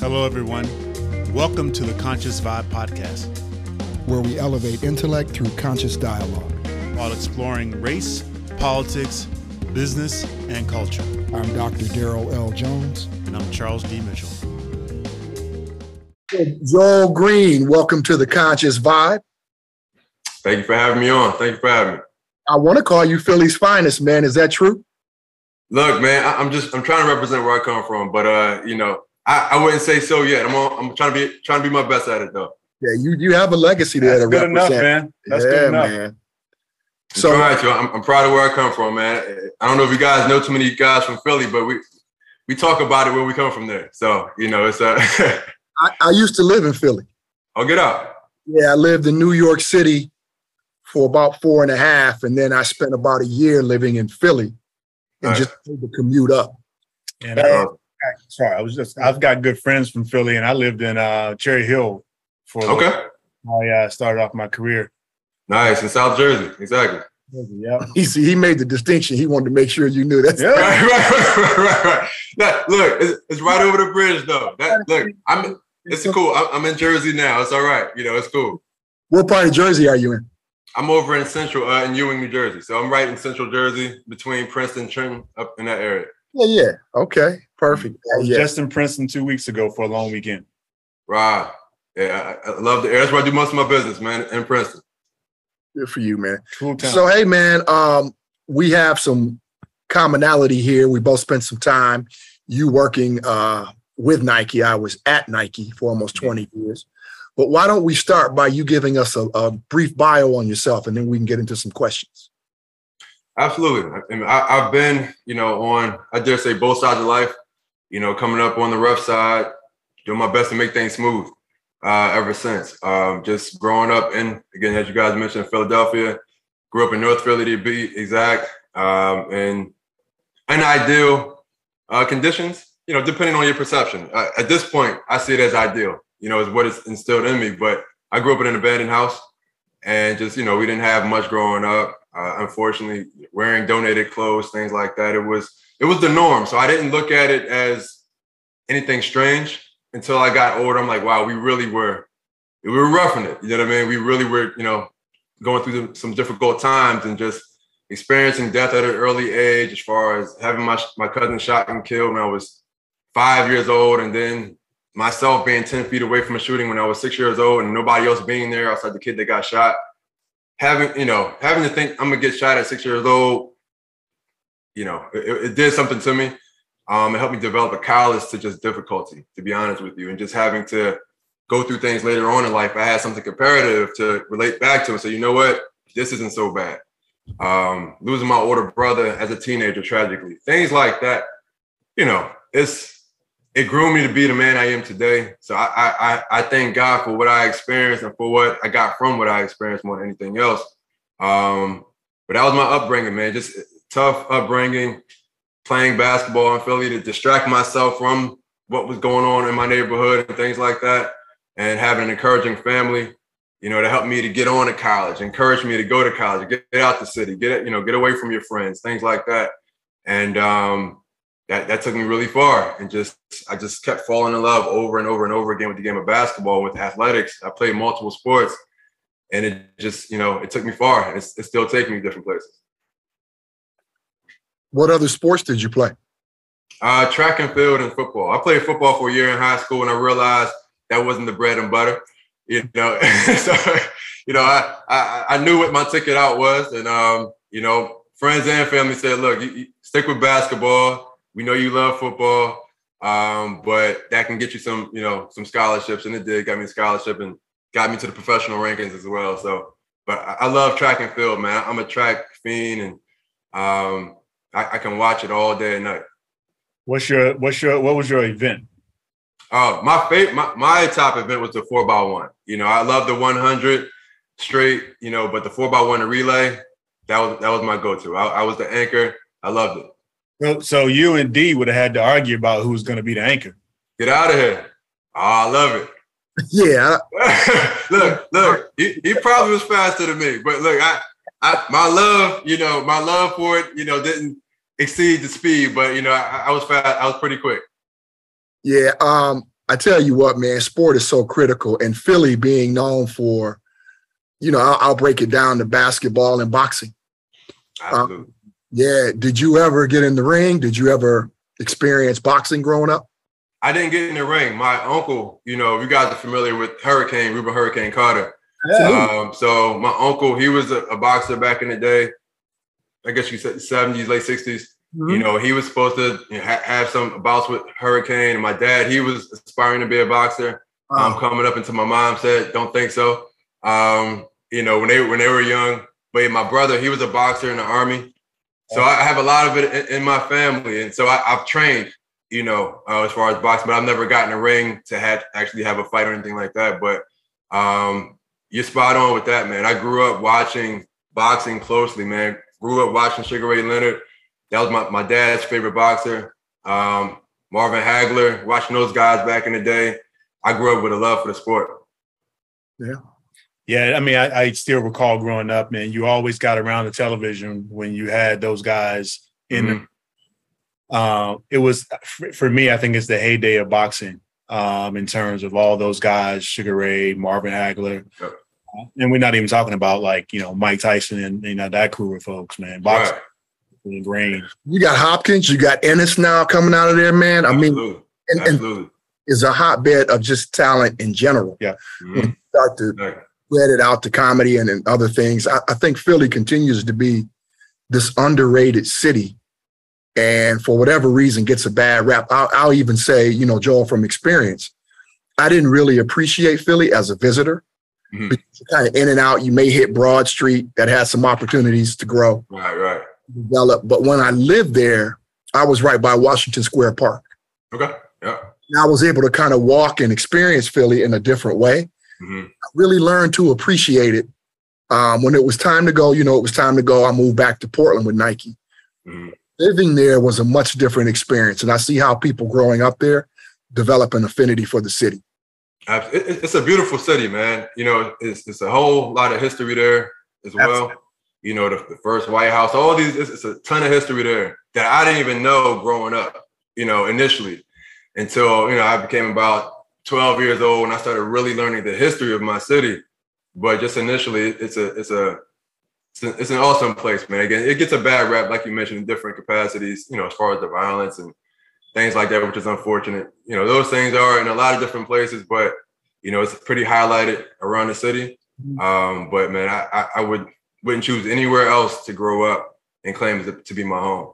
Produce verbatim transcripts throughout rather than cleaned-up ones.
Hello, everyone. Welcome to the Conscious Vibe podcast, where we elevate intellect through conscious dialogue while exploring race, politics, business, and culture. I'm Doctor Daryl L. Jones. And I'm Charles D. Mitchell. Joel Green, welcome to the Conscious Vibe. Thank you for having me on. Thank you for having me. I want to call you Philly's finest, man. Is that true? Look, man, I, I'm just I'm trying to represent where I come from, but uh, you know, I, I wouldn't say so yet. I'm on, I'm trying to be trying to be my best at it though. Yeah, you you have a legacy there That's to good represent. enough, man. That's yeah, good enough. man. So trying to. I'm, I'm proud of where I come from, man. I don't know if you guys know too many guys from Philly, but we we talk about it where we come from there. So you know, it's uh. I, I used to live in Philly. Oh, get out. Yeah, I lived in New York City for about four and a half, and then I spent about a year living in Philly, and Right. just made the commute up. And I, sorry, I was just, I've got good friends from Philly, and I lived in uh, Cherry Hill for a Okay. little, I uh, started off my career. Nice in South Jersey, exactly. Yeah. He see, he made the distinction. He wanted to make sure you knew that. Yeah. Right, right, right, right, right. That, look, it's, it's right over the bridge, though. That, look, I'm. It's cool. I'm, I'm in Jersey now. It's all right. You know, it's cool. What part of Jersey are you in? I'm over in Central, uh, in Ewing, New Jersey. So I'm right in Central Jersey, between Princeton, Trenton, up in that area. Yeah, yeah. Okay, perfect. I was Yeah. just in Princeton two weeks ago for a long weekend. Right. Yeah, I, I love the area. That's where I do most of my business, man, in Princeton. Good for you, man. Cool town. So, hey, man, um, we have some commonality here. We both spent some time. You working uh, with Nike. I was at Nike for almost twenty years. But why don't we start by you giving us a, a brief bio on yourself, and then we can get into some questions. Absolutely. I mean, I, I've been, you know, on, I dare say, both sides of life, you know, coming up on the rough side, doing my best to make things smooth uh, ever since. Um, just growing up in, again, as you guys mentioned, Philadelphia, grew up in North Philly to be exact, um, and unideal uh, conditions, you know, depending on your perception. Uh, at this point, I see it as ideal, you know, is what is instilled in me. But I grew up in an abandoned house, and just, you know, we didn't have much growing up. Uh, unfortunately, wearing donated clothes, things like that, it was it was the norm. So I didn't look at it as anything strange until I got older. I'm like, wow, we really were, we were roughing it. You know what I mean? We really were, you know, going through some difficult times and just experiencing death at an early age, as far as having my my cousin shot and killed when I was five years old, and then myself being ten feet away from a shooting when I was six years old, and nobody else being there outside the kid that got shot. Having, you know, having to think I'm gonna get shot at six years old, you know, it, it did something to me. Um, it helped me develop a callous to just difficulty, to be honest with you, and just having to go through things later on in life. I had something comparative to relate back to and say, you know what, this isn't so bad. Um, losing my older brother as a teenager, tragically, things like that, you know, it's it grew me to be the man I am today. So I I I thank God for what I experienced and for what I got from what I experienced more than anything else. Um, but that was my upbringing, man. Just tough upbringing, playing basketball in Philly to distract myself from what was going on in my neighborhood and things like that, and having an encouraging family, you know, to help me to get on to college, encourage me to go to college, get, get out the city, get, you know, get away from your friends, things like that. And um, that, that took me really far. And just, I just kept falling in love over and over and over again with the game of basketball, with athletics. I played multiple sports, and it just, you know, it took me far, and it's, it's still taking me different places. What other sports did you play? Uh, track and field and football. I played football for a year in high school, and I realized that wasn't the bread and butter. You know, so, you know, I, I I knew what my ticket out was, and um, you know, friends and family said, "Look, you, you stick with basketball. We know you love football, um, but that can get you some, you know, some scholarships." And it did, got me a scholarship and got me to the professional rankings as well. So, but I, I love track and field, man. I'm a track fiend, and um, I, I can watch it all day and night. What's your what's your what was your event? Uh, my favorite, my, my top event was the four by one. You know, I love the one hundred straight, you know, but the four by one relay, that was that was my go-to. I, I was the anchor. I loved it. So, so you and D would have had to argue about who's going to be the anchor. Get out of here. Oh, I love it. Yeah. look, look, he, he probably was faster than me, but look, I, I, my love, you know, my love for it, you know, didn't exceed the speed, but you know, I, I was fast. I was pretty quick. Yeah. Um, I tell you what, man, sport is so critical. And Philly being known for, you know, I'll, I'll break it down to basketball and boxing. Absolutely. Um, yeah. Did you ever get in the ring? Did you ever experience boxing growing up? I didn't get in the ring. My uncle, you know, you guys are familiar with Hurricane, Ruben Hurricane Carter. Um, so my uncle, he was a, a boxer back in the day. I guess you said seventies, late sixties. Mm-hmm. You know, he was supposed to you know, ha- have some bouts with Hurricane. And my dad, he was aspiring to be a boxer. Um, coming up until my mom said, don't think so. Um, you know, when they when they were young. But my brother, he was a boxer in the Army. So I have a lot of it in, in my family. And so I, I've trained, you know, uh, as far as boxing, but I've never gotten a ring to have actually have a fight or anything like that. But um, you're spot on with that, man. I grew up watching boxing closely, man. Grew up watching Sugar Ray Leonard. That was my, my dad's favorite boxer. Um, Marvin Hagler, watching those guys back in the day. I grew up with a love for the sport. Yeah. Yeah, I mean, I, I still recall growing up, man, you always got around the television when you had those guys in mm-hmm. the, uh, it was, for, for me, I think it's the heyday of boxing um, in terms of all those guys, Sugar Ray, Marvin Hagler. Yep. And we're not even talking about like, you know, Mike Tyson and, you know, that crew of folks, man. Boxing. Right. Ingrained. You got Hopkins, you got Ennis now coming out of there, man. I Absolutely. mean, and, Absolutely. And is a hotbed of just talent in general. Yeah. Mm-hmm. When you start to right. spread it out to comedy and, and other things, I, I think Philly continues to be this underrated city, and for whatever reason gets a bad rap. I'll, I'll even say, you know, Joel, from experience, I didn't really appreciate Philly as a visitor. Mm-hmm. Because you're kind of in and out. You may hit Broad Street that has some opportunities to grow. Right, right. Develop. But when I lived there, I was right by Washington Square Park. Okay. Yeah. And I was able to kind of walk and experience Philly in a different way. Mm-hmm. I really learned to appreciate it. Um, when it was time to go, you know, it was time to go. I moved back to Portland with Nike. Mm-hmm. Living there was a much different experience. And I see how people growing up there develop an affinity for the city. It's a beautiful city, man. You know, it's, it's a whole lot of history there as well. Absolutely. You know, the, the first White House, all these, it's, it's a ton of history there that I didn't even know growing up, you know, initially, until, you know, I became about twelve years old and I started really learning the history of my city. But just initially, it's a, it's a, it's, a, it's an awesome place, man. Again, it gets a bad rap, like you mentioned, in different capacities, you know, as far as the violence and things like that, which is unfortunate. You know, those things are in a lot of different places, but, you know, it's pretty highlighted around the city. Um, but, man, I, I, I would, wouldn't choose anywhere else to grow up and claim to, to be my home.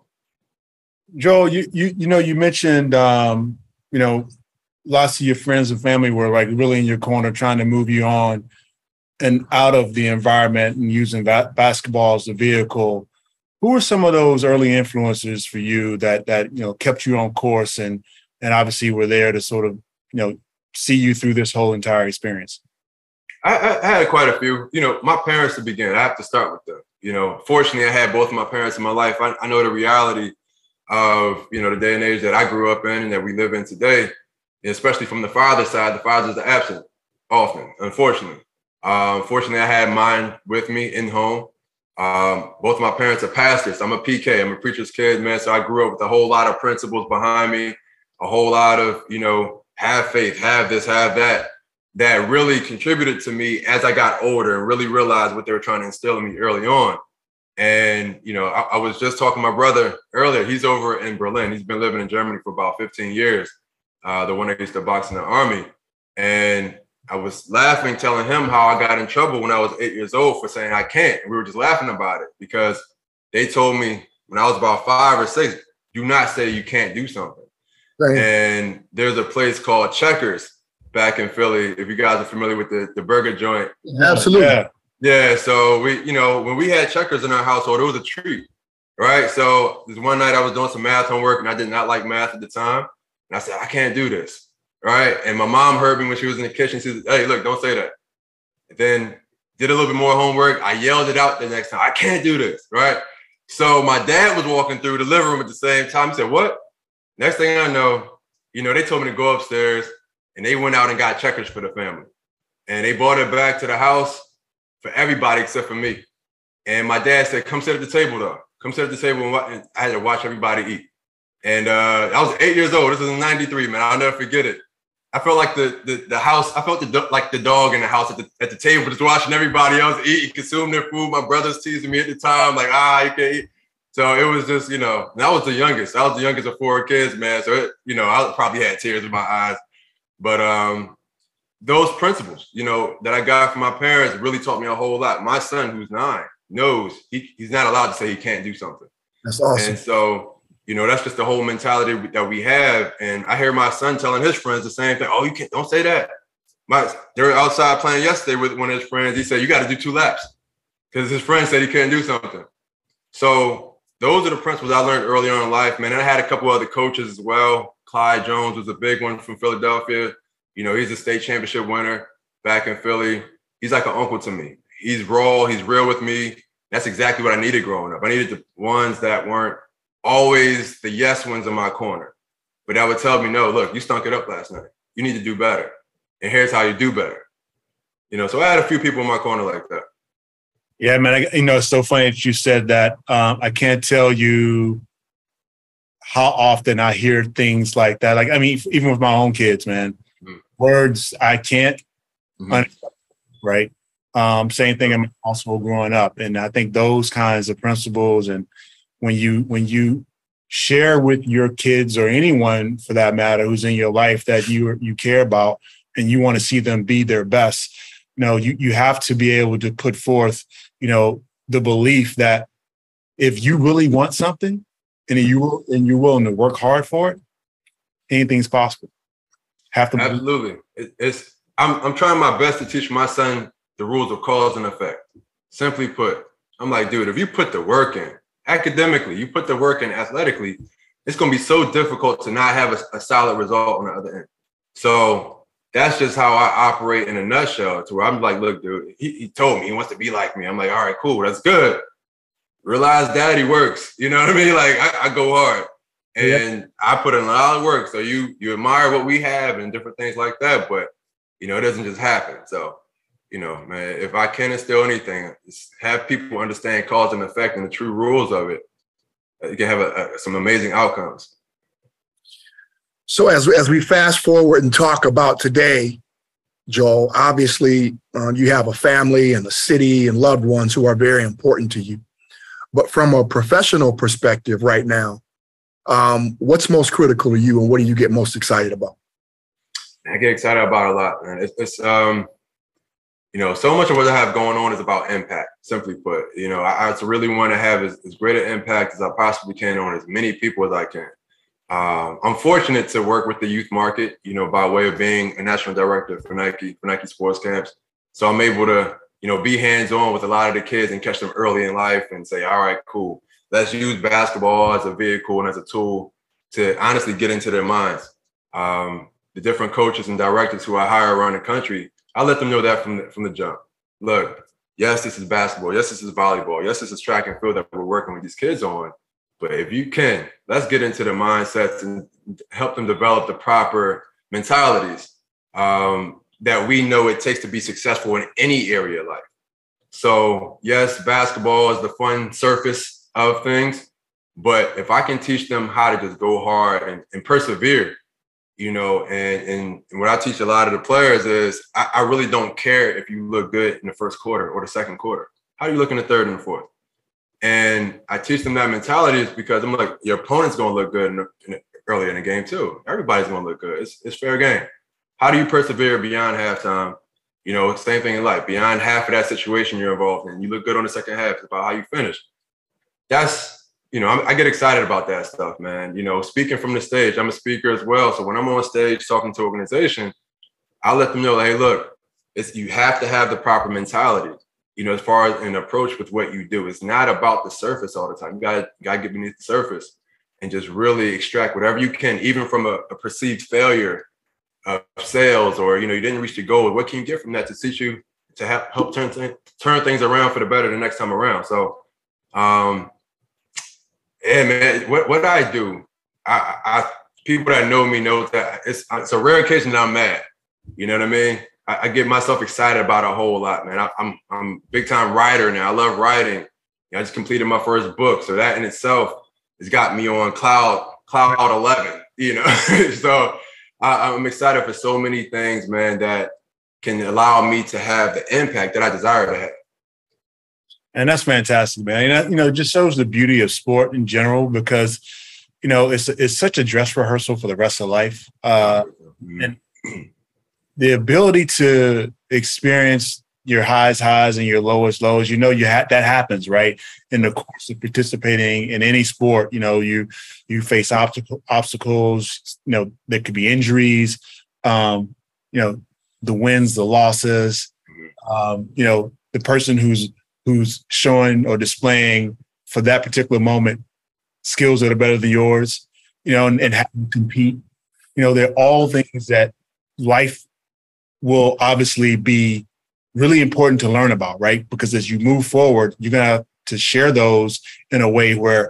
Joel, you, you, you know, you mentioned, um, you know, lots of your friends and family were like really in your corner trying to move you on and out of the environment and using that basketball as a vehicle. Who were some of those early influences for you that, that, you know, kept you on course and, and obviously were there to sort of, you know, see you through this whole entire experience? I, I had quite a few. You know, my parents to begin, I have to start with them. You know, fortunately, I had both of my parents in my life. I, I know the reality of, you know, the day and age that I grew up in and that we live in today, especially from the father's side. The fathers are absent often, unfortunately. Um, fortunately, I had mine with me in home. Um, both of my parents are pastors. I'm a P K. I'm a preacher's kid, man. So I grew up with a whole lot of principles behind me, a whole lot of, you know, have faith, have this, have that. That really contributed to me as I got older and really realized what they were trying to instill in me early on. And, you know, I, I was just talking to my brother earlier. He's over in Berlin. He's been living in Germany for about fifteen years, uh, the one that used to box in the Army. And I was laughing, telling him how I got in trouble when I was eight years old for saying I can't. And we were just laughing about it because they told me when I was about five or six, do not say you can't do something. Right. And there's a place called Checkers back in Philly, if you guys are familiar with the, the burger joint. Absolutely. Yeah. yeah. So we, you know, when we had Checkers in our household, it was a treat, right? So this one night I was doing some math homework and I did not like math at the time. And I said, I can't do this, right? And my mom heard me when she was in the kitchen. She said, hey, look, don't say that. And then did a little bit more homework. I yelled it out the next time. I can't do this, right? So my dad was walking through the living room at the same time. He said, what? Next thing I know, you know, they told me to go upstairs. And they went out and got Checkers for the family. And they brought it back to the house for everybody except for me. And my dad said, come sit at the table, though. Come sit at the table. And I had to watch everybody eat. And uh, I was eight years old. This was in ninety-three, man. I'll never forget it. I felt like the the, the house, I felt the, like the dog in the house at the, at the table, just watching everybody else eat and consume their food. My brother's teasing me at the time, like, ah, you can't eat. So it was just, you know, and I was the youngest. I was the youngest of four kids, man. So, it, you know, I probably had tears in my eyes. But um, those principles, you know, that I got from my parents really taught me a whole lot. My son, who's nine, knows he, he's not allowed to say he can't do something. That's awesome. And so, you know, that's just the whole mentality that we have. And I hear my son telling his friends the same thing. Oh, you can't, don't say that. My, they were outside playing yesterday with one of his friends. He said, you got to do two laps because his friend said he couldn't do something. So those are the principles I learned early on in life, man. And I had a couple other coaches as well. Clyde Jones was a big one from Philadelphia. You know, he's a state championship winner back in Philly. He's like an uncle to me. He's raw. He's real with me. That's exactly what I needed growing up. I needed the ones that weren't always the yes ones in my corner, but that would tell me, no, look, you stunk it up last night. You need to do better. And here's how you do better. You know, so I had a few people in my corner like that. Yeah, man. I, you know, it's so funny that you said that. Um, I can't tell you how often I hear things like that. Like, I mean, even with my own kids, man, mm-hmm. words I can't mm-hmm. understand, right? Um, same thing in my household growing up. And I think those kinds of principles, and when you when you share with your kids or anyone for that matter who's in your life that you you care about and you want to see them be their best, you know, you you have to be able to put forth, you know, the belief that if you really want something and you and you're willing to work hard for it, anything's possible. Have to absolutely. It, it's I'm I'm trying my best to teach my son the rules of cause and effect. Simply put, I'm like, dude, if you put the work in academically, you put the work in athletically, it's going to be so difficult to not have a, a solid result on the other end. So that's just how I operate in a nutshell, to where I'm like, look, dude, he, he told me he wants to be like me. I'm like, all right, cool. That's good. Realize daddy works. You know what I mean? Like I, I go hard and yep. I put in a lot of work. So you, you admire what we have and different things like that, but you know, it doesn't just happen. So, you know, man, if I can instill anything, have people understand cause and effect and the true rules of it, you can have a, a, some amazing outcomes. So as, as we fast forward and talk about today, Joel, obviously uh, you have a family and a city and loved ones who are very important to you. But from a professional perspective right now, um, what's most critical to you and what do you get most excited about? I get excited about a lot, man. It's, it's um, you know, so much of what I have going on is about impact, simply put. You know, I, I really want to have as, as great an impact as I possibly can on as many people as I can. Um, I'm fortunate to work with the youth market, you know, by way of being a national director for Nike, for Nike Sports Camps. So I'm able to, you know, be hands-on with a lot of the kids and catch them early in life and say, all right, cool. Let's use basketball as a vehicle and as a tool to honestly get into their minds. Um, the different coaches and directors who I hire around the country, I let them know that from the, from the jump. Look, yes, this is basketball. Yes, this is volleyball. Yes, this is track and field that we're working with these kids on. But if you can, let's get into the mindsets and help them develop the proper mentalities um, that we know it takes to be successful in any area of life. So yes, basketball is the fun surface of things. But if I can teach them how to just go hard and, and persevere, you know, and, and, and what I teach a lot of the players is I, I really don't care if you look good in the first quarter or the second quarter. How do you look in the third and the fourth? And I teach them that mentality is because I'm like, your opponent's going to look good in the, in the, early in the game too. Everybody's going to look good. It's, it's fair game. How do you persevere beyond halftime? You know, same thing in life. Beyond half of that situation you're involved in, you look good on the second half. It's about how you finish. That's, you know, I'm, I get excited about that stuff, man. You know, speaking from the stage, I'm a speaker as well. So when I'm on stage talking to organization, I'll let them know, hey, look, it's, you have to have the proper mentality. You know, as far as an approach with what you do, it's not about the surface all the time. You gotta, gotta get beneath the surface and just really extract whatever you can, even from a, a perceived failure of sales, or, you know, you didn't reach your goal. What can you get from that to teach you to have, help turn, turn things around for the better the next time around? So, um, yeah, man, what, what I do, I, I, people that know me know that it's, it's a rare occasion that I'm mad. You know what I mean? I get myself excited about a whole lot, man. I, I'm I'm big time writer now. I love writing. You know, I just completed my first book, so that in itself has got me on cloud cloud eleven. You know, so I, I'm excited for so many things, man, that can allow me to have the impact that I desire to have. And that's fantastic, man. And that, you know, it just shows the beauty of sport in general because, you know, it's it's such a dress rehearsal for the rest of life. Uh, and the ability to experience your highs, highs, and your lowest, lows, you know, you ha- that happens, right? In the course of participating in any sport, you know, you you face obstacle, obstacles, you know, there could be injuries, um, you know, the wins, the losses, um, you know, the person who's who's showing or displaying for that particular moment skills that are better than yours, you know, and, and having to compete. You know, they're all things that life will obviously be really important to learn about, right? Because as you move forward, you're going to have to share those in a way where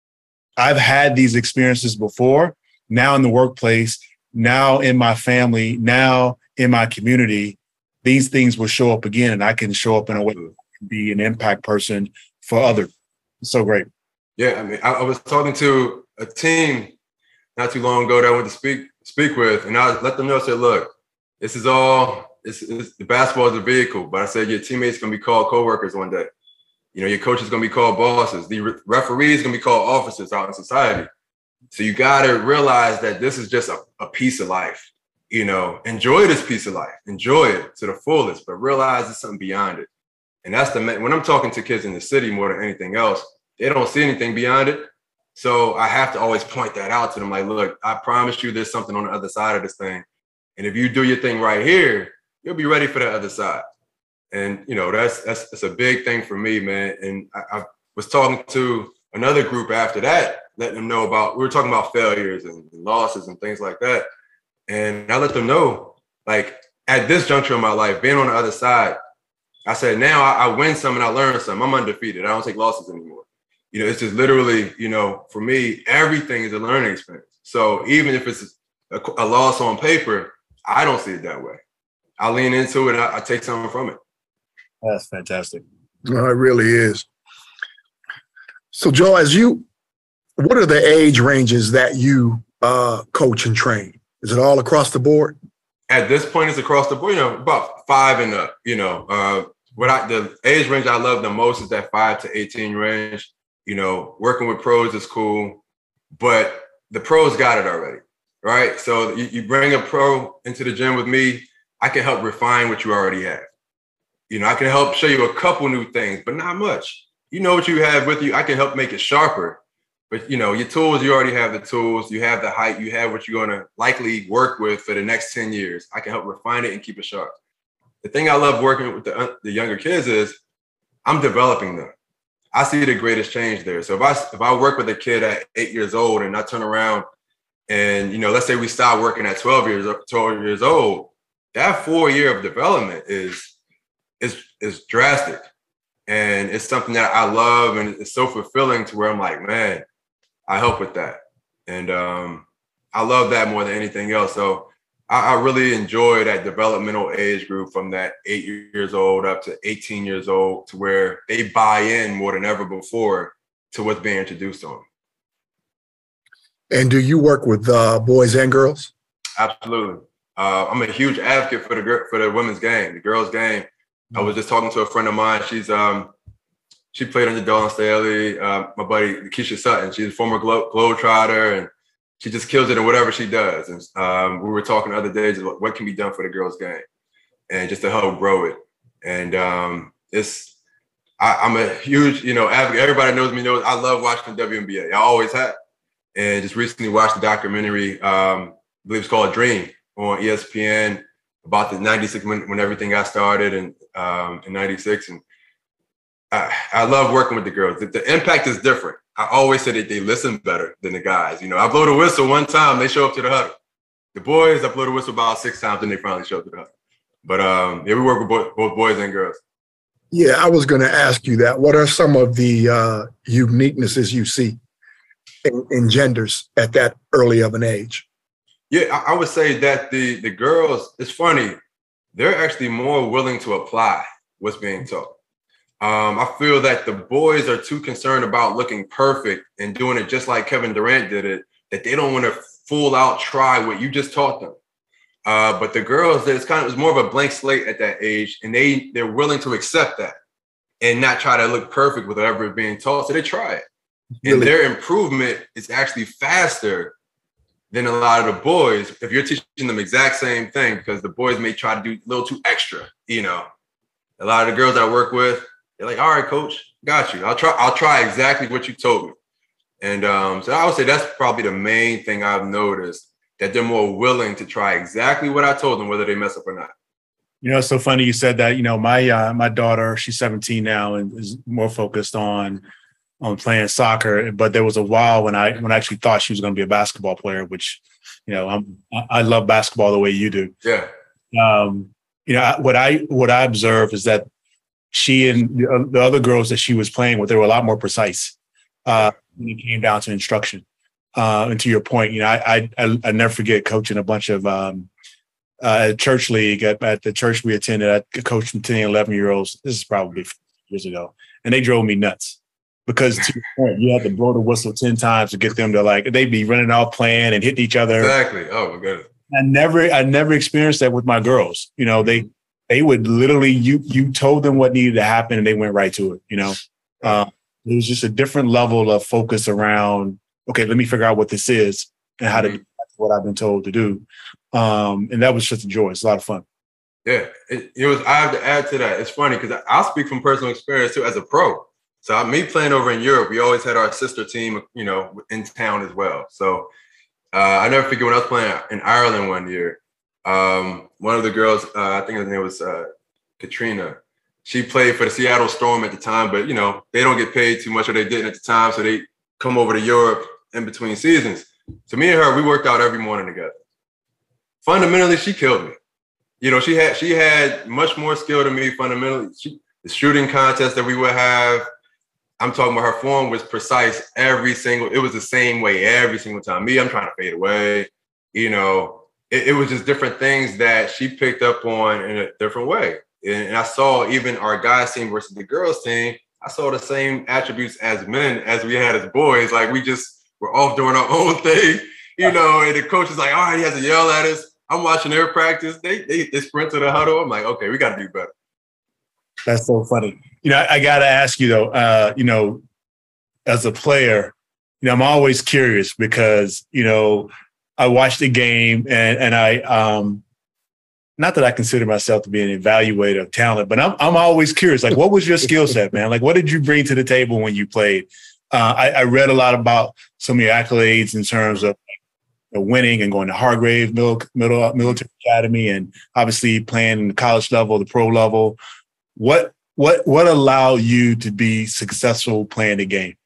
I've had these experiences before, now in the workplace, now in my family, now in my community, these things will show up again and I can show up in a way to be an impact person for others. It's so great. Yeah, I mean, I, I was talking to a team not too long ago that I went to speak speak with, and I let them know, I said, look, this is all, it's, it's, the basketball is a vehicle, but I said your teammates going to be called coworkers one day. You know, your coach is going to be called bosses. The re- referee is going to be called officers out in society. So you got to realize that this is just a, a piece of life. You know, enjoy this piece of life. Enjoy it to the fullest, but realize there's something beyond it. And that's the, when I'm talking to kids in the city more than anything else, they don't see anything beyond it. So I have to always point that out to them. Like, look, I promise you there's something on the other side of this thing. And if you do your thing right here, you'll be ready for the other side. And, you know, that's that's, that's a big thing for me, man. And I, I was talking to another group after that, letting them know about, we were talking about failures and, and losses and things like that. And I let them know, like, at this juncture of my life, being on the other side, I said, now I, I win some and I learn some. I'm undefeated. I don't take losses anymore. You know, it's just literally, you know, for me, everything is a learning experience. So even if it's a, a loss on paper, I don't see it that way. I lean into it and I, I take something from it. That's fantastic. No, it really is. So, Joe, as you, what are the age ranges that you uh, coach and train? Is it all across the board? At this point, it's across the board, you know, about five and up, you know. Uh, what I, the age range I love the most is that five to eighteen range. You know, working with pros is cool, but the pros got it already, right? So you, you bring a pro into the gym with me, I can help refine what you already have. You know, I can help show you a couple new things, but not much. You know what you have with you. I can help make it sharper. But, you know, your tools, you already have the tools. You have the height. You have what you're going to likely work with for the next ten years. I can help refine it and keep it sharp. The thing I love working with the, the younger kids is I'm developing them. I see the greatest change there. So if I, if I work with a kid at eight years old and I turn around and, you know, let's say we start working at twelve years, twelve years old, that four year of development is, is, is drastic. And it's something that I love and it's so fulfilling to where I'm like, man, I help with that. And um, I love that more than anything else. So I, I really enjoy that developmental age group from that eight years old up to eighteen years old to where they buy in more than ever before to what's being introduced to them. And do you work with uh, boys and girls? Absolutely. Uh, I'm a huge advocate for the for the women's game, the girls' game. I was just talking to a friend of mine. She's um, she played under Dawn Staley. Uh, my buddy Keisha Sutton. She's a former Glo- Globetrotter, and she just kills it in whatever she does. And um, we were talking the other day, just what can be done for the girls' game, and just to help grow it. And um, it's I, I'm a huge, you know, advocate. Everybody knows me. Knows I love watching the W N B A. I always have. And just recently watched the documentary. Um, I believe it's called Dream on E S P N. About the ninety-six when, when everything got started and um, in ninety-six. And I, I love working with the girls. The, the impact is different. I always say that they listen better than the guys. You know, I blow the whistle one time, they show up to the huddle. The boys, I blow the whistle about six times and they finally show up to the huddle. But um, yeah, we work with both, both boys and girls. Yeah, I was going to ask you that. What are some of the uh, uniquenesses you see in, in genders at that early of an age? Yeah, I would say that the the girls, it's funny, they're actually more willing to apply what's being taught. Um, I feel that the boys are too concerned about looking perfect and doing it just like Kevin Durant did it, that they don't want to full out try what you just taught them. Uh, but the girls, it's kind of, it was more of a blank slate at that age, and they, they're willing to accept that and not try to look perfect with whatever is being taught. So they try it. Really? And their improvement is actually faster than a lot of the boys if you're teaching them exact same thing, because the boys may try to do a little too extra. You know, a lot of the girls I work with, they're like, all right, coach, got you. I'll try, I'll try exactly what you told me. And um, so I would say that's probably the main thing I've noticed, that they're more willing to try exactly what I told them, whether they mess up or not. You know, it's so funny you said that. You know, my uh, my daughter, she's seventeen now and is more focused on on playing soccer. But there was a while when I when I actually thought she was going to be a basketball player, which, you know, I'm I love basketball the way you do. Yeah. Um, you know, what I what I observed is that she and the, the other girls that she was playing with, they were a lot more precise uh, when it came down to instruction. Uh, and to your point, you know, I I I never forget coaching a bunch of um, uh, church league at, at the church we attended. I coached some ten, eleven year olds. This is probably years ago, and they drove me nuts because to your point, you had to blow the whistle ten times to get them to, like, they'd be running off playing and hitting each other. Exactly. Oh my goodness. I never I never experienced that with my girls. You know, they they would literally you you told them what needed to happen and they went right to it. You know, uh, it was just a different level of focus around, okay, let me figure out what this is and how to do what I've been told to do. Um, and that was just a joy. It's a lot of fun. Yeah, it, it was. I have to add to that. It's funny because I'll speak from personal experience too as a pro. So me playing over in Europe, we always had our sister team, you know, in town as well. So uh, I never forget when I was playing in Ireland one year. Um, one of the girls, uh, I think her name was uh, Katrina. She played for the Seattle Storm at the time, but you know they don't get paid too much, or they didn't at the time, so they come over to Europe in between seasons. So me and her, we worked out every morning together. Fundamentally, she killed me. You know, she had she had much more skill than me fundamentally. She, the shooting contest that we would have, I'm talking about, her form was precise every single, it was the same way every single time. Me, I'm trying to fade away. You know, it, it was just different things that she picked up on in a different way. And, and I saw even our guys team versus the girls team, I saw the same attributes as men as we had as boys. Like we just were off doing our own thing, you know, and the coach is like, all right, he has to yell at us. I'm watching their practice. They, they, they sprint to the huddle. I'm like, okay, we got to do better. That's so funny. You know, I, I got to ask you though, uh, you know, as a player, you know, I'm always curious because, you know, I watched the game and, and I, um, not that I consider myself to be an evaluator of talent, but I'm, I'm always curious. Like, what was your skill set, man? Like, what did you bring to the table when you played? Uh, I, I read a lot about some of your accolades in terms of winning and going to Hargrave Middle, Middle Military Academy, and obviously playing in the college level, the pro level. What what what allowed you to be successful playing the game?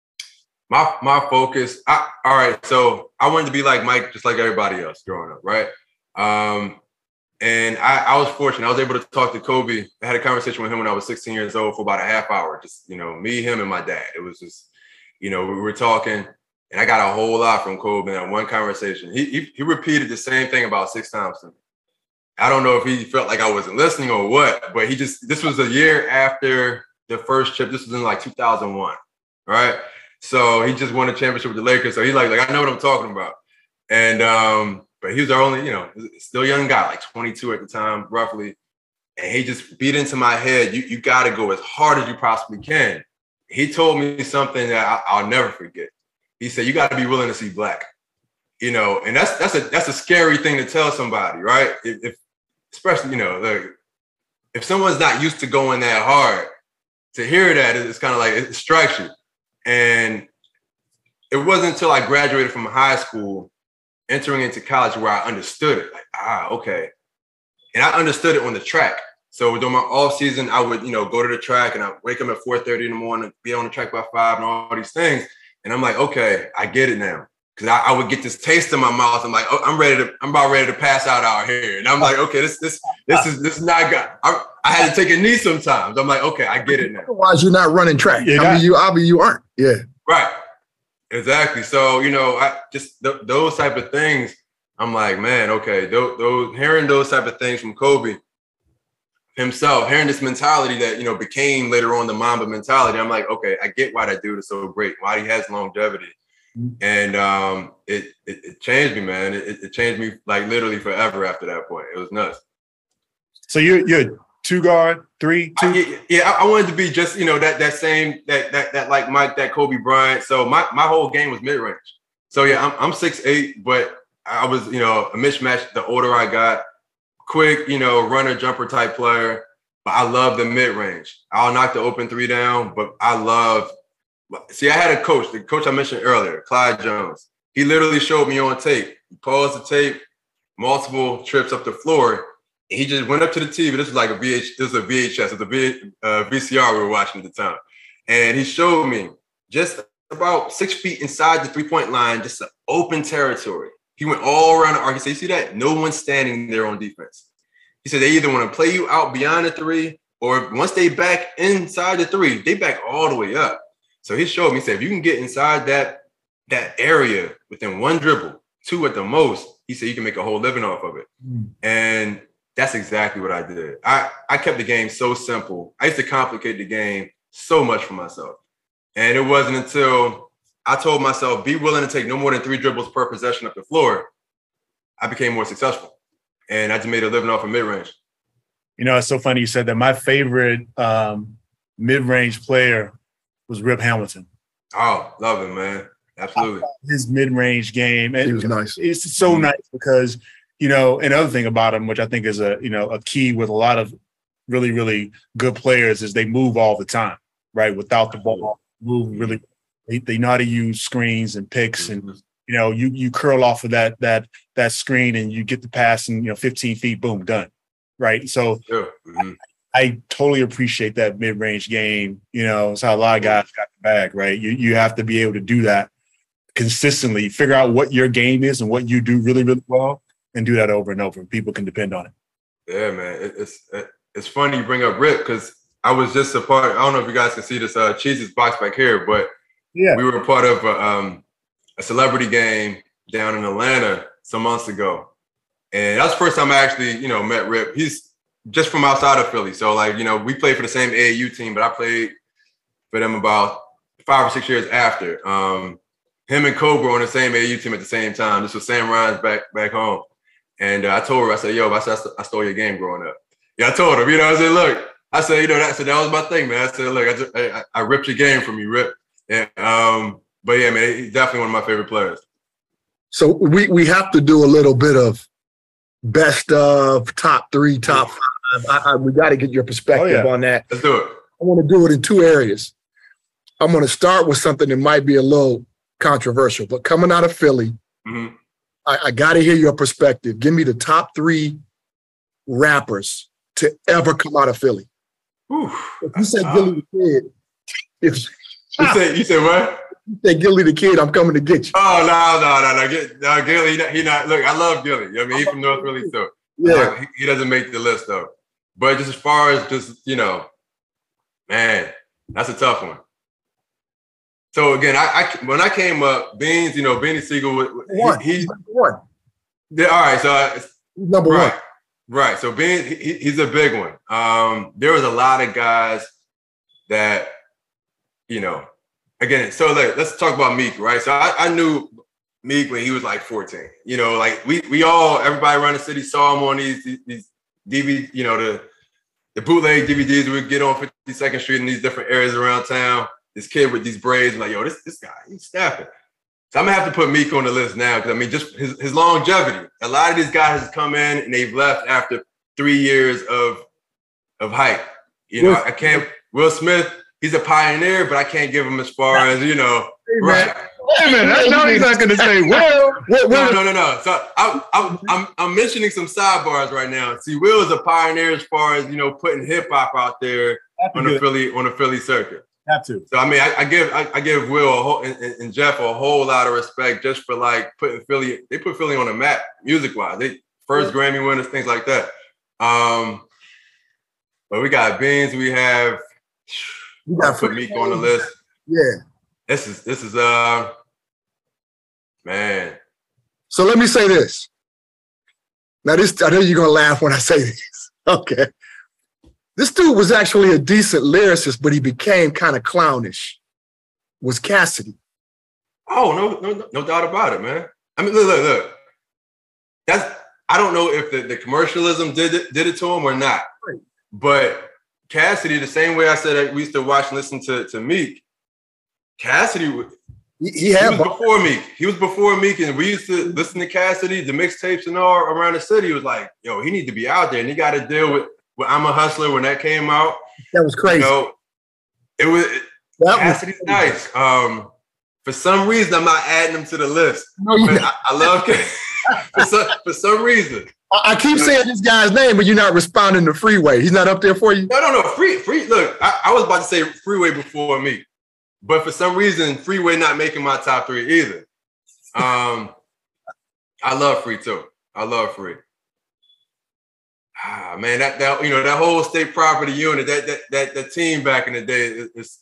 My my focus. I, all right, so I wanted to be like Mike, just like everybody else growing up, right? Um, and I, I was fortunate. I was able to talk to Kobe. I had a conversation with him when I was sixteen years old for about a half hour. Just, you know, me, him, and my dad. It was just, you know, we were talking. And I got a whole lot from Kobe in that one conversation. He, he he repeated the same thing about six times to me. I don't know if he felt like I wasn't listening or what, but he just, this was a year after the first chip. This was in like two thousand one, right? So he just won a championship with the Lakers. So he's like, like I know what I'm talking about. And, um, but he was our only, you know, still young guy, like twenty-two at the time, roughly. And he just beat into my head, you, you got to go as hard as you possibly can. He told me something that I, I'll never forget. He said, you got to be willing to see black, you know, and that's that's a that's a scary thing to tell somebody, right? If, if especially, you know, like, if someone's not used to going that hard, to hear that, it's kind of like it strikes you. And it wasn't until I graduated from high school, entering into college, where I understood it. Like, ah, okay. And I understood it on the track. So during my off season, I would, you know, go to the track and I wake up at four thirty in the morning, be on the track by five and all these things. And I'm like, okay, I get it now. Cause I, I would get this taste in my mouth. I'm like, oh, I'm ready to, I'm about ready to pass out out here. And I'm like, okay, this, this, this is, this is not good. I, I had to take a knee sometimes. I'm like, okay, I get it now. Otherwise, you're not running track. Yeah, I mean, you, I mean, you aren't. Yeah. Right. Exactly. So, you know, I just th- those type of things. I'm like, man, okay, those, those hearing those type of things from Kobe himself, hearing this mentality that, you know, became later on the Mamba mentality. I'm like, okay, I get why that dude is so great, why he has longevity. And um, it, it it changed me, man. It, it changed me like literally forever after that point. It was nuts. So you're you're two guard, three, two. I, yeah, I, I wanted to be just you know that that same that that that like Mike, that Kobe Bryant. So my my whole game was mid range. So yeah, I'm I'm six eight, but I was you know a mismatch. The older I got, quick you know runner jumper type player. But I love the mid range. I'll knock the open three down, but I love. See, I had a coach, the coach I mentioned earlier, Clyde Jones. He literally showed me on tape. He paused the tape, multiple trips up the floor. And he just went up to the T V. This was like a V H, this was a V H S, it was a v, uh, V C R we were watching at the time. And he showed me just about six feet inside the three-point line, just an open territory. He went all around the arc. He said, you see that? No one's standing there on defense. He said they either want to play you out beyond the three, or once they back inside the three, they back all the way up. So he showed me, he said, if you can get inside that, that area within one dribble, two at the most, he said you can make a whole living off of it. Mm. And that's exactly what I did. I, I kept the game so simple. I used to complicate the game so much for myself. And it wasn't until I told myself, be willing to take no more than three dribbles per possession up the floor, I became more successful. And I just made a living off of mid-range. You know, it's so funny you said that. My favorite um, mid-range player was Rip Hamilton. Oh, love him, man. Absolutely. His mid-range game. And he was nice. It's so mm-hmm. nice because, you know, another thing about him, which I think is a, you know, a key with a lot of really, really good players is they move all the time, right? Without the ball, move really. They, they know how to use screens and picks mm-hmm. and, you know, you you curl off of that that that screen and you get the pass and, you know, fifteen feet, boom, done. Right. So sure. mm-hmm. I totally appreciate that mid-range game. You know, it's how a lot of guys got the bag, right? You you have to be able to do that consistently, figure out what your game is and what you do really, really well, and do that over and over. People can depend on it. Yeah, man. It, it's it, it's funny you bring up Rip because I was just a part. I don't know if you guys can see this uh, Cheese's box back here, but yeah, we were a part of a, um, a celebrity game down in Atlanta some months ago, and that's the first time I actually, you know, met Rip. He's just from outside of Philly. So, like, you know, we played for the same A A U team, but I played for them about five or six years after. Um, him and Cobra on the same A A U team at the same time. This was Sam Ryan's back back home. And uh, I told her, I said, yo, I said, I stole your game growing up. Yeah, I told her, you know, I said, look, I said, you know, that, I said, that was my thing, man. I said, look, I, just, I, I ripped your game from you, Rip. And, um, but, yeah, man, he's definitely one of my favorite players. So we, we have to do a little bit of best of, top three, top five. I, I, we got to get your perspective oh, yeah. on that. Let's do it. I want to do it in two areas. I'm going to start with something that might be a little controversial, but coming out of Philly, mm-hmm. I, I got to hear your perspective. Give me the top three rappers to ever come out of Philly. Oof, if you say uh, Gilly the Kid, if you said you said what? You say Gilly the Kid, I'm coming to get you. Oh no no no no, Get, no Gilly, he not, he not. Look, I love Gilly. I mean, he's from North Philly too. Yeah, like, he, he doesn't make the list though. But just as far as just you know, man, that's a tough one. So again, I, I when I came up, Beans, you know, Beanie Siegel, one. He, he's number one. Yeah, all right, so I, he's number right, one. Right. So Beans, he, he's a big one. Um, there was a lot of guys that, you know, again. So like, let's talk about Meek, right? So I, I knew Meek when he was like fourteen. You know, like we we all everybody around the city saw him on these these D V D, you know, the the bootleg D V Ds we would get on fifty-second Street in these different areas around town. This kid with these braids, like, yo, this this guy, he's snapping. So I'm gonna have to put Meek on the list now because I mean, just his, his longevity. A lot of these guys have come in and they've left after three years of of hype. You know, I can't. Will Smith, he's a pioneer, but I can't give him as far as you know. Hey, right. Wait a minute, I know he's not gonna say Will. no, no, no, no. So I'm I'm I'm I'm mentioning some sidebars right now. See, Will is a pioneer as far as you know, putting hip hop out there on the Philly on the Philly circuit. Have to. So I mean, I, I give I, I give Will a whole, and, and Jeff a whole lot of respect just for like putting Philly. They put Philly on the map music wise. They first yeah. Grammy winners, things like that. Um, but we got Beans. We have. We got put Meek on the list. Yeah. This is this is uh man. So let me say this. Now this I know you're gonna laugh when I say this. Okay. This dude was actually a decent lyricist, but he became kind of clownish. Was Cassidy. Oh, no, no, no doubt about it, man. I mean, look, look, look. That's I don't know if the, the commercialism did it, did it to him or not. Right. But Cassidy, the same way I said that we used to watch and listen to, to Meek, Cassidy, he, he, had he was before Meek. He was before Meek, and we used to listen to Cassidy, the mixtapes and all around the city. It was like, yo, he need to be out there, and he got to deal with, with I'm a Hustler when that came out. That was crazy. You know, it was that Cassidy's was nice. Um, for some reason, I'm not adding him to the list. No, you I, I love Cassidy. For some, for some reason. I keep saying this guy's name, but you're not responding to Freeway. He's not up there for you? No, no, no. Free, free. Look, I, I was about to say Freeway before me. But for some reason, Freeway not making my top three either. Um, I love Free too. I love Free. Ah, man, that, that you know, that whole state property unit, that that that, that team back in the day, it, it's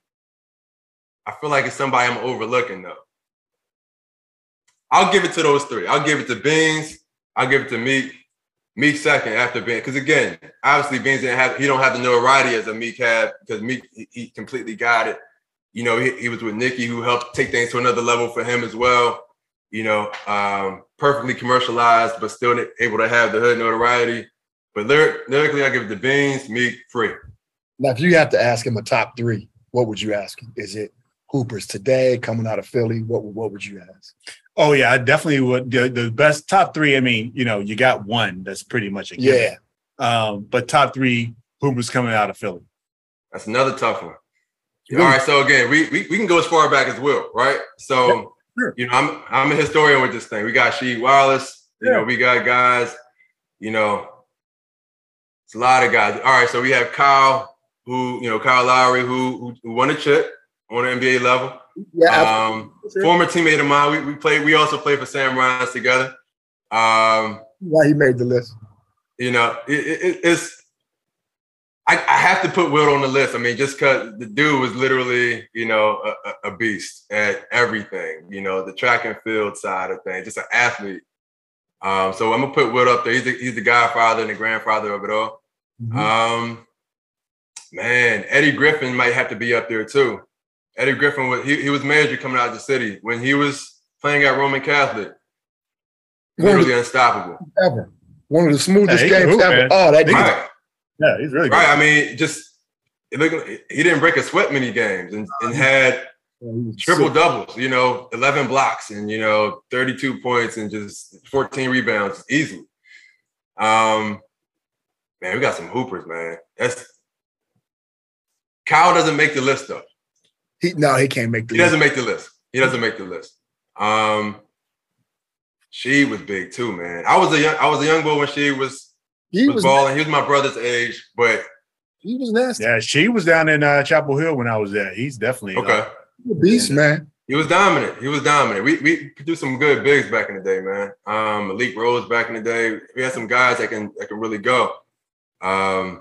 I feel like it's somebody I'm overlooking though. I'll give it to those three. I'll give it to Beans. I'll give it to Meek. Meek second after Beans. Because again, obviously Beans didn't have, he don't have the notoriety as a Meek had because Meek, he, he completely got it. You know, he, he was with Nicki, who helped take things to another level for him as well. You know, um, perfectly commercialized, but still able to have the hood notoriety. But lyric, lyrically, I give it to Beans, Meek, Free. Now, if you have to ask him a top three, what would you ask him? Is it Hoopers today, coming out of Philly? What, what would you ask? Oh, yeah, I definitely would. The, the best top three, I mean, you know, you got one that's pretty much a given. Yeah. Um, but top three, Hoopers coming out of Philly. That's another tough one. Really? All right, so again, we, we we can go as far back as Will, right? So, yeah, sure. you know, I'm I'm a historian with this thing. We got Sheed Wallace, you yeah. know, we got guys, you know, it's a lot of guys. All right, so we have Kyle, who, you know, Kyle Lowry, who, who won a chip on the N B A level. Yeah, um, sure. Former teammate of mine. We we played. We also played for Sam Rhines together. Um, Why he made the list? You know, it, it, it's. I, I have to put Will on the list. I mean, just because the dude was literally, you know, a, a beast at everything. You know, the track and field side of things, just an athlete. Um, so I'm gonna put Will up there. He's the, he's the godfather and the grandfather of it all. Mm-hmm. Um, man, Eddie Griffin might have to be up there too. Eddie Griffin was he, he was manager coming out of the city when he was playing at Roman Catholic. Literally unstoppable. Ever. One of the smoothest yeah, games ever. Man. Oh, that dude. Right. Yeah, he's really good. Right. I mean, just look, he didn't break a sweat many games and, and had yeah, triple doubles, you know, eleven blocks and, you know, thirty-two points and just fourteen rebounds easily. Um, man, we got some hoopers, man. That's Kyle doesn't make the list though. He, no, he can't make the he list. He doesn't make the list. He doesn't make the list. Um, she was big too, man. I was a young, I was a young boy when she was, he was, was balling. He was my brother's age, but he was nasty. Yeah, she was down in uh, Chapel Hill when I was there. He's definitely okay. Uh, a beast, man. He was dominant. He was dominant. We we produced some good bigs back in the day, man. Um, Malik Rose back in the day. We had some guys that can that can really go. Um,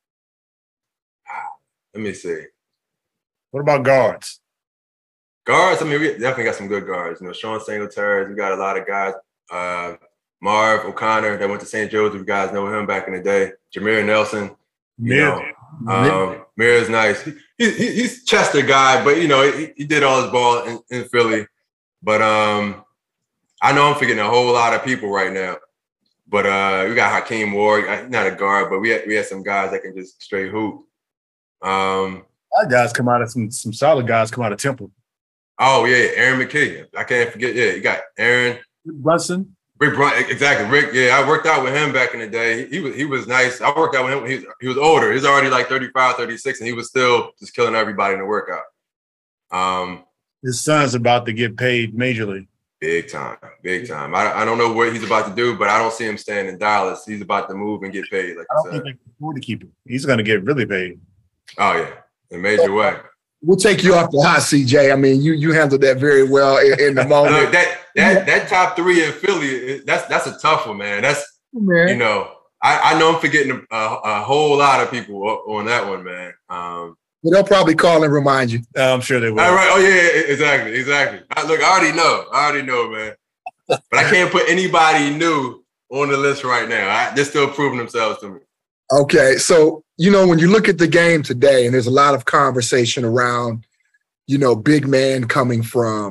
let me see. What about guards? Guards, I mean, we definitely got some good guards. You know, Sean Singletary, we got a lot of guys. Uh, Marv O'Connor that went to Saint Joseph. You guys know him back in the day. Jameer Nelson. You Mir. know, um, Mir is nice. He, he, he's Chester guy, but, you know, he, he did all his ball in, in Philly. But um, I know I'm forgetting a whole lot of people right now. But uh, we got Hakeem Ward. Not a guard, but we had, we had some guys that can just straight hoop. Um, A lot of guys come out of some some solid guys come out of Temple. Oh yeah, Aaron McKee. I can't forget. Yeah, you got Aaron Brunson. Rick Brunson, exactly. Rick. Yeah, I worked out with him back in the day. He, he was he was nice. I worked out with him when he was, he was older. He's already like thirty-five, thirty-six, and he was still just killing everybody in the workout. Um, his son's about to get paid majorly. Big time, big time. I, I don't know what he's about to do, but I don't see him staying in Dallas. He's about to move and get paid. Like I don't think they can afford to keep him. He's going to get really paid. Oh yeah, in a major way. We'll take you off the hot seat, Jay. I mean, you you handled that very well in, in the moment. Look, that that that top three in Philly, that's that's a tough one, man. That's man. You know, I, I know I'm forgetting a, a whole lot of people on that one, man. Um, They'll probably call and remind you. Uh, I'm sure they will. All right. Oh yeah, exactly, exactly. I, look, I already know. I already know, man. But I can't put anybody new on the list right now. I, they're still proving themselves to me. Okay, so, you know, when you look at the game today, and there's a lot of conversation around, you know, big man coming from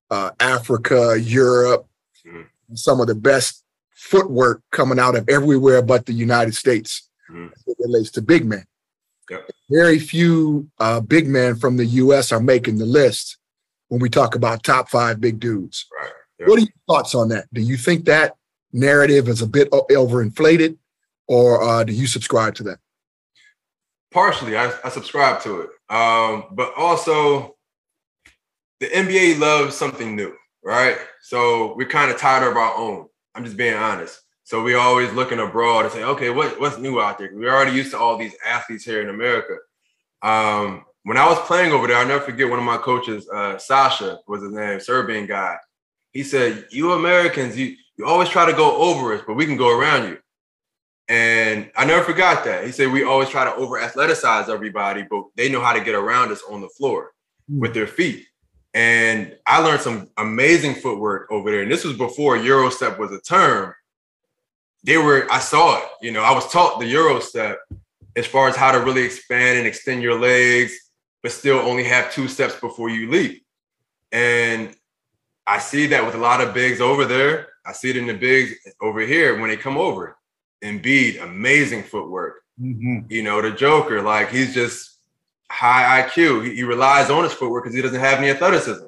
uh, Africa, Europe, mm-hmm. some of the best footwork coming out of everywhere but the United States mm-hmm. as it relates to big men. Yep. Very few uh, big men from the U S are making the list when we talk about top five big dudes. Right. Yep. What are your thoughts on that? Do you think that narrative is a bit overinflated, or uh, do you subscribe to that? Partially, I, I subscribe to it. Um, but also, the N B A loves something new, right? So we're kind of tired of our own. I'm just being honest. So we always looking abroad and say, okay, what, what's new out there? We're already used to all these athletes here in America. Um, when I was playing over there, I'll never forget one of my coaches, uh, Sasha was his name, Serbian guy. He said, you Americans, you, you always try to go over us, but we can go around you. And I never forgot that. He said, we always try to over athleticize everybody, but they know how to get around us on the floor mm. with their feet. And I learned some amazing footwork over there. And this was before Euro step was a term. They were, I saw it, you know, I was taught the Euro step as far as how to really expand and extend your legs, but still only have two steps before you leap. And I see that with a lot of bigs over there. I see it in the bigs over here when they come over. Embiid, amazing footwork. Mm-hmm. You know, the Joker, like he's just high I Q. He, he relies on his footwork because he doesn't have any athleticism.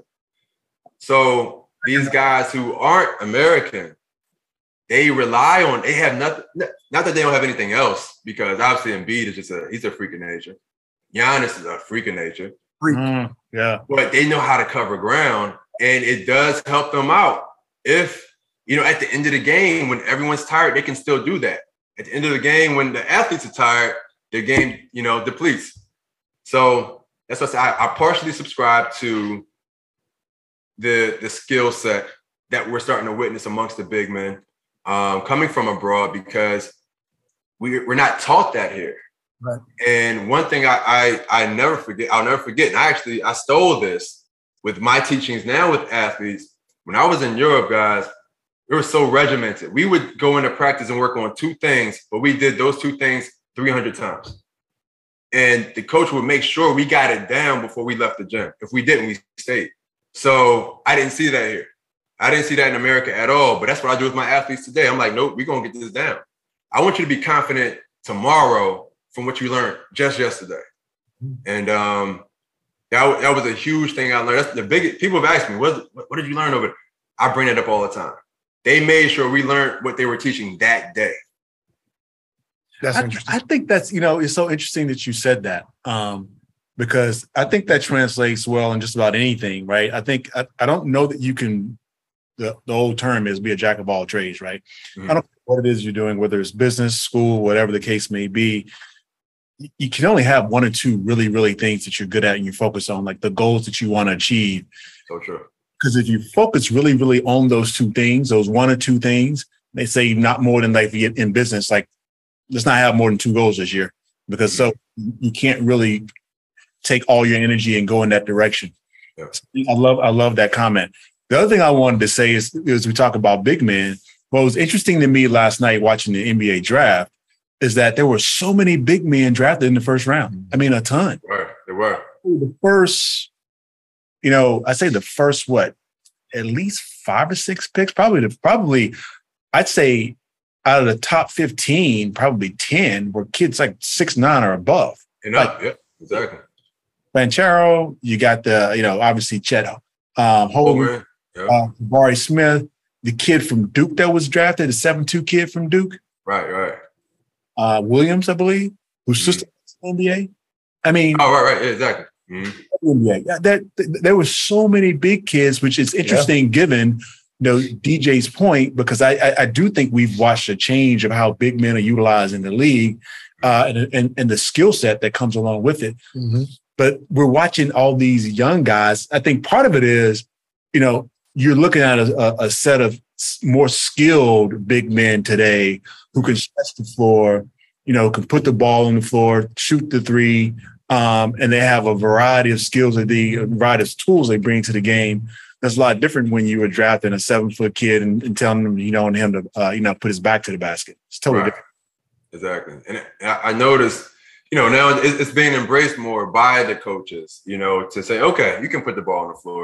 So these guys who aren't American, they rely on, they have nothing, not that they don't have anything else, because obviously Embiid is just a, he's a freak of nature. Giannis is a freak of nature. Mm, yeah. But they know how to cover ground, and it does help them out. If, you know, at the end of the game, when everyone's tired, they can still do that. At the end of the game, when the athletes are tired, their game, you know, depletes. So that's what I, I partially subscribe to the, the skill set that we're starting to witness amongst the big men um, coming from abroad, because we, we're not taught that here. Right. And one thing I, I I never forget, I'll never forget, and I actually, I stole this with my teachings now with athletes. When I was in Europe, guys, we were so regimented. We would go into practice and work on two things, but we did those two things three hundred times. And the coach would make sure we got it down before we left the gym. If we didn't, we stayed. So I didn't see that here. I didn't see that in America at all, but that's what I do with my athletes today. I'm like, nope, we're going to get this down. I want you to be confident tomorrow from what you learned just yesterday. And um, that, that was a huge thing I learned. That's the biggest, people have asked me, what, what did you learn over it? I bring it up all the time. They made sure we learned what they were teaching that day. That's I, interesting. I think that's, you know, it's so interesting that you said that um, because I think that translates well in just about anything, right? I think, I, I don't know that you can, the, the old term is be a jack of all trades, right? Mm-hmm. I don't know what it is you're doing, whether it's business, school, whatever the case may be. You can only have one or two really, really things that you're good at and you focus on, like the goals that you want to achieve. So true. Because if you focus really, really on those two things, those one or two things, they say not more than like in business, like let's not have more than two goals this year, because so you can't really take all your energy and go in that direction. Yeah. I love, I love that comment. The other thing I wanted to say is, is we talk about big men. What was interesting to me last night watching the N B A draft is that there were so many big men drafted in the first round. I mean, a ton. Right, there were. The first, you know, I say the first, what, at least five or six picks, probably, the, probably, I'd say out of the top fifteen, probably ten were kids like six, nine or above. And up, like, yeah, exactly. Banchero, you got the, you know, obviously Chet um, Holmgren, yeah. uh, Jabari Smith, the kid from Duke that was drafted, the seven two kid from Duke. Right, right. Uh, Williams, I believe, who's mm-hmm. just in the N B A. I mean, oh, right, right, yeah, exactly. Mm-hmm. N B A. Yeah, that, that there were so many big kids, which is interesting, yeah. given you know D J's point, because I, I I do think we've watched a change of how big men are utilized in the league, uh, and, and and the skill set that comes along with it. Mm-hmm. But we're watching all these young guys. I think part of it is, you know, you're looking at a, a set of more skilled big men today who can stretch the floor, you know, can put the ball on the floor, shoot the three, um, and they have a variety of skills that the a variety of tools they bring to the game. That's a lot different when you were drafting a seven-foot kid and, and telling him, you know, and him to, uh, you know, put his back to the basket. It's totally right. different. Exactly. And I noticed, you know, now it's being embraced more by the coaches, you know, to say, okay, you can put the ball on the floor.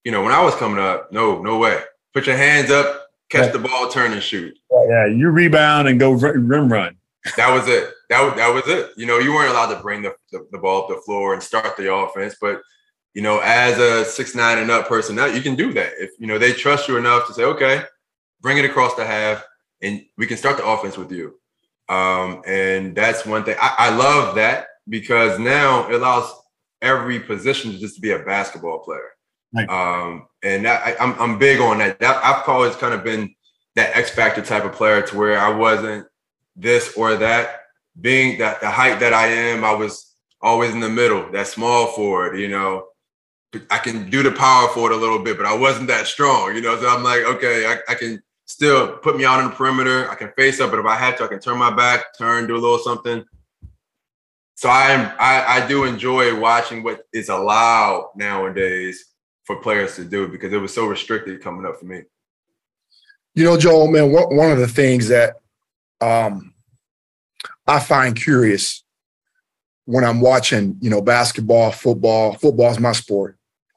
You know, when I was coming up, no, no way. Put your hands up, catch yeah. the ball, turn and shoot. Yeah, you rebound and go rim run. That was it. That was, that was it. You know, you weren't allowed to bring the, the, the ball up the floor and start the offense. But, you know, as a six nine and up person, now you can do that. If, you know, they trust you enough to say, okay, bring it across the half and we can start the offense with you. Um, and that's one thing. I, I love that because now it allows every position to just be a basketball player. Right. Um, and that, I, I'm, I'm big on that. that. I've always kind of been that X factor type of player to where I wasn't this or that. Being that the height that I am, I was always in the middle, that small forward, you know. I can do the power forward a little bit, but I wasn't that strong, you know. So I'm like, okay, I, I can still put me out on the perimeter. I can face up, but if I had to, I can turn my back, turn, do a little something. So I am, I, I do enjoy watching what is allowed nowadays for players to do because it was so restricted coming up for me. You know, Joel, man, one of the things that um, I find curious when I'm watching, you know, basketball, football, football is my sport,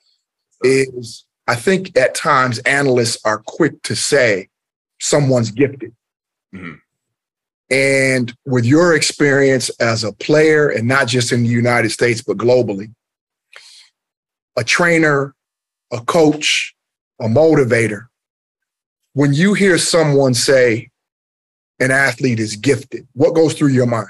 is I think at times analysts are quick to say someone's gifted. Mm-hmm. And with your experience as a player, and not just in the United States, but globally, a trainer, a coach, a motivator, when you hear someone say an athlete is gifted, what goes through your mind?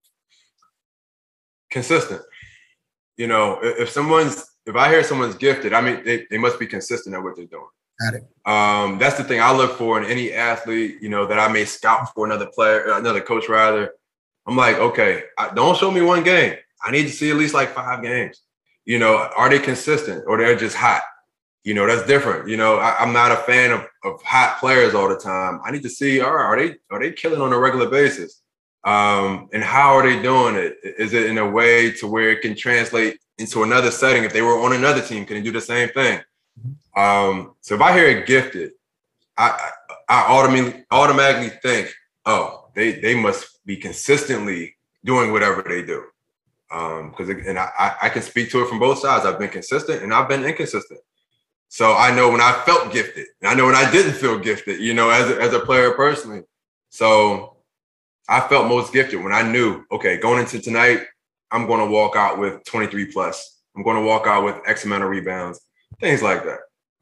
Consistent. You know, if someone's, if I hear someone's gifted, I mean, they, they must be consistent at what they're doing. Got it. Um, that's the thing I look for in any athlete, you know, that I may scout for another player, another coach rather. I'm like, okay, I, don't show me one game. I need to see at least like five games. You know, are they consistent or they're just hot? You know, that's different. You know, I, I'm not a fan of, of hot players all the time. I need to see, all right, are they are they killing on a regular basis? Um, and how are they doing it? Is it in a way to where it can translate into another setting? If they were on another team, can they do the same thing? Um, so if I hear it gifted, I, I, I automatically automatically think, oh, they they must be consistently doing whatever they do. Um, because and I, I can speak to it from both sides. I've been consistent and I've been inconsistent. So I know when I felt gifted, and I know when I didn't feel gifted, you know, as a, as a player personally. So I felt most gifted when I knew, okay, going into tonight, I'm going to walk out with twenty-three plus. I'm going to walk out with X amount of rebounds, things like that.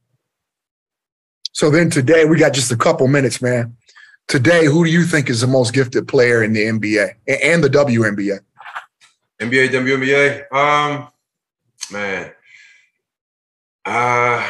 So then today, we got just a couple minutes, man. Today, who do you think is the most gifted player in the N B A and the W N B A? N B A, W N B A? Um, man. Uh,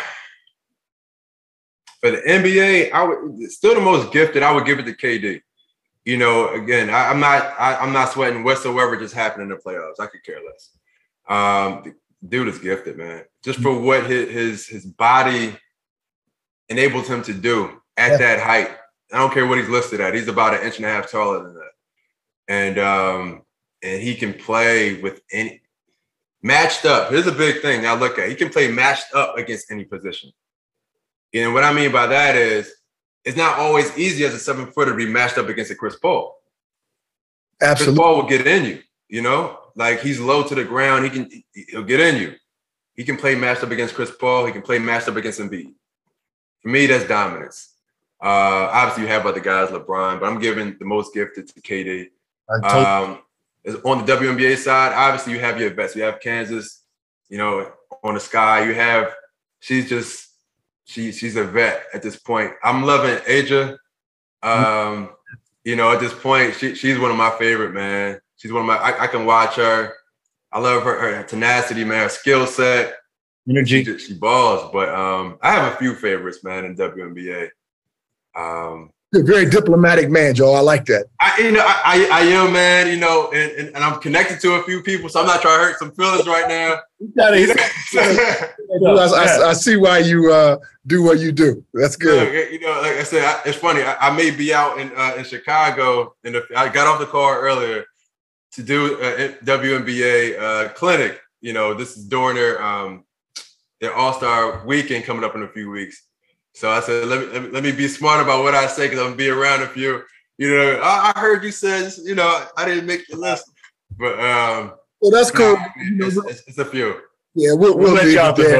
for the N B A, I would still the most gifted. I would give it to K D. You know, again, I, I'm not, I, I'm not sweating whatsoever just happened in the playoffs. I could care less. Um, the dude is gifted, man. Just for what his his, his body enables him to do at yeah. that height. I don't care what he's listed at. He's about an inch and a half taller than that, and um, and he can play with any. Matched up. Here's a big thing I look at. He can play matched up against any position. And what I mean by that is it's not always easy as a seven footer to be matched up against a Chris Paul. Absolutely. Chris Paul will get in you, you know, like he's low to the ground. He can, he'll get in you. He can play matched up against Chris Paul. He can play matched up against Embiid. For me, that's dominance. Uh, obviously you have other guys, LeBron, but I'm giving the most gifted to K D. Um, On the W N B A side, obviously you have your vets. You have Kansas, you know, on the sky. You have, she's just, she she's a vet at this point. I'm loving Aja. Um, you know, at this point, she she's one of my favorite, man. She's one of my, I, I can watch her. I love her, her tenacity, man, her skill set. Energy. She, she balls. But um, I have a few favorites, man, in W N B A. Um, You're a very diplomatic man, Joe. I like that. I, you know, I, I, I am, man. You know, and, and, and I'm connected to a few people, so I'm not trying to hurt some feelings right now. I, I, I see why you uh, do what you do. That's good. You know, you know like I said, I, it's funny. I, I may be out in uh, in Chicago, and I got off the car earlier to do a W N B A uh, clinic. You know, this is during their um, their All Star weekend coming up in a few weeks. So I said, let me, let me, let me be smart about what I say because I'm going to be around a few. You know, I, I heard you said, you know, I didn't make the list. But um, well, that's cool. Nah, it's, it's, it's a few. Yeah, we'll, we'll, we'll let you out the book.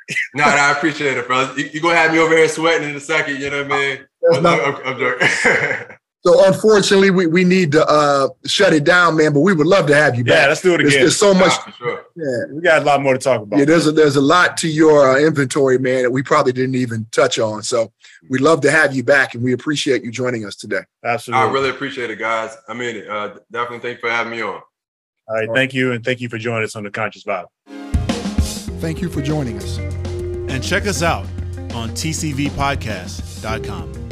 No, no, I appreciate it, bro. You, you gonna have me over here sweating in a second. You know what I mean? I'm, not- I'm, I'm joking. So unfortunately, we, we need to uh, shut it down, man. But we would love to have you back. Yeah, let's do it again. There's, there's so much. Nah, for sure. Yeah, We got a lot more to talk about. yeah. There's a, there's a lot to your uh, inventory, man, that we probably didn't even touch on. So we'd love to have you back, and we appreciate you joining us today. Absolutely. I really appreciate it, guys. I mean, uh, definitely thank you for having me on. All right. Thank you. And thank you for joining us on The Conscious Vibe. Thank you for joining us. And check us out on T C V podcast dot com.